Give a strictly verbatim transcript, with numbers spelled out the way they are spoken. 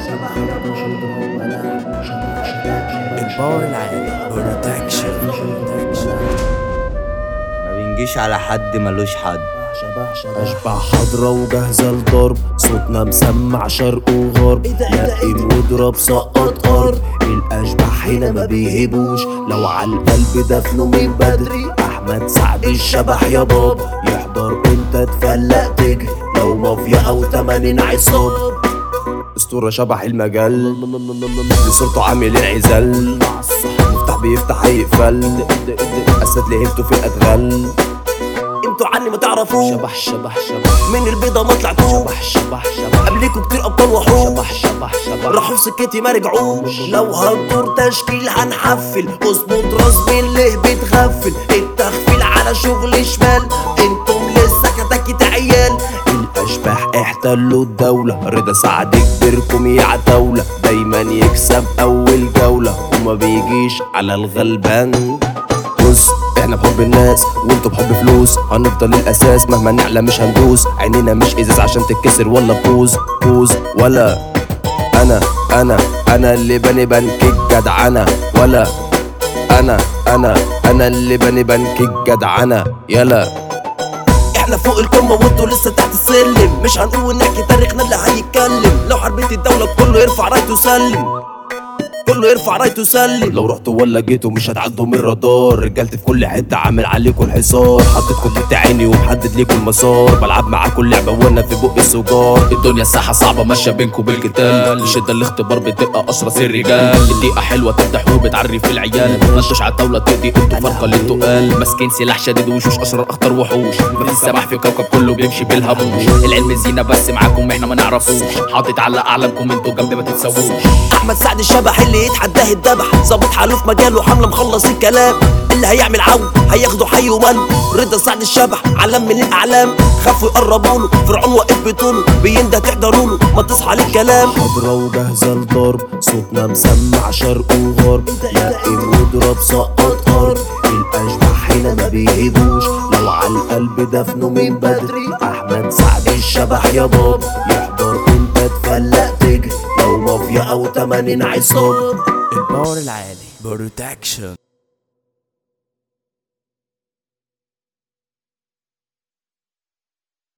الباور العالي بروتكشن ما بينجيش على حد ملوش حد. أشبح حضرة وجاهزة لضرب، صوتنا مسمع شرق وغرب، لقم واضرب سقط أرض. الأشباح هنا ما بيهبوش، لو عالقلب دفنه من بدري. أحمد سعد الشبح يا بابا، يحضر وانت تفلق تجري، لو مافيا أو تمانين عصاب. أسطورة شبح المجال، صورته عامل انعزال، مفتاح بيفتح هيقفل، أسد لهبته في الأدغال. انتوا عني ما تعرفوش، شبح شبح شبح من البيضة ما طلعتوش، شبح شبح شبح قبليكوا كتير ابطال وحوش، شبح شبح شبح راحوا في سكتي ما رجعوش. لو هتدور تشكيل هنحفل، اظبط راس بالله بتغفل، التغفيل على شغل شمال، انتم لسه كتاكيت عيال. الاشباح احتلوا الدولة، رضا سعد كبيركم يا عتاولة، دايما يكسب اول جولة وما بيجيش على الغلبان. بص احنا بحب الناس وانتوا بحب فلوس، هنفضل الاساس مهما نعلى مش هندوس، عينينا مش ازاز عشان تتكسر ولا بوز بوز ولا. انا انا انا اللي بني بنك الجدعنة، ولا انا انا انا اللي بني بنك الجدعنة يلا. احنا فوق القمة وانتوا لسه تحت السلم، مش هنقول نحكي تاريخنا اللي هيتكلم، لو حربت الدولة كله يرفع رايته سلم، كله يرفع رايته سلم. لو رحتوا ولا جيتوا مش هتعدوا من الرادار، رجالتي في كل حته عامل عليكم الحصار، حطيتكم تحت عيني ومحدد ليكم المسار، بلعب معاكم اللعبه وانا في بق السجار. الدنيا الساحة صعبة ماشية بينكم بالقتال، الشدة الاختبار بتبقى أشرس الرجال، الدقيقة حلوة تفتح وبتعري في العيال، متنطش على الطاولة تقضي انتوا فرقة اللي انتوا قال، ماسكين سلاح شديد وشوش أشرار أخطر وحوش، مفيش سماح في كوكب كله بيمشي بالهبوش، العلم زينة بس معاكم احنا ما نعرفوش، حاطط على أعلامكم انتوا جنبي ما تتسووش. احمد سعد الشبح اللي يتحداه الدبح، ظابط حاله في مجاله حمله مخلص الكلام، اللي هيعمل عون هياخده حي وماله. رضا سعد الشبح علم من الاعلام، خافوا يقربوا له، فرعون واقف بطوله بينده تحضروا له، ما تصحى للكلام. حضرة وجاهزة لضرب، صوتنا مسمع شرق وغرب، لقم واضرب سقط ارض. الاشباح هنا ما بيهبوش، لو عالقلب دفنه من بدري. احمد سعد الشبح يا بابا، يحضر وانت تفلق تجري، لو مافيا او تمانين عصاب. الباور العالي بروتكشن.